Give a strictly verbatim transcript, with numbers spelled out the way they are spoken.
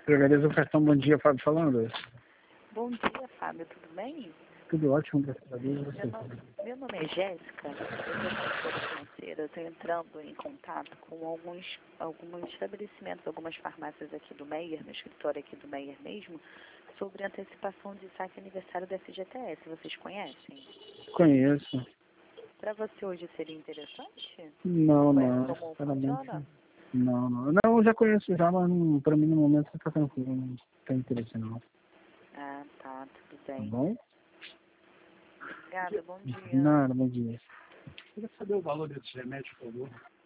Agradeço o cartão. Bom dia, Fábio falando. Bom dia, Fábio, tudo bem? Tudo ótimo, graças a Deus. Meu nome, meu nome é Jéssica, eu sou consultora financeira, eu estou entrando em contato com alguns, alguns estabelecimentos, algumas farmácias aqui do Meier, no escritório aqui do Meier mesmo, sobre antecipação de saque aniversário da F G T S. Vocês conhecem? Conheço. Para você hoje seria interessante? Não, Conhece não. como Sinceramente, funciona? não, não. Não, eu já conheço já, mas não- pra mim no momento você tá tranquilo. Não tem interesse não. Ah, tá, tudo Tá bem. bom? Obrigada, bom dia. Nada, bom dia. Queria saber o valor desse remédio, por favor.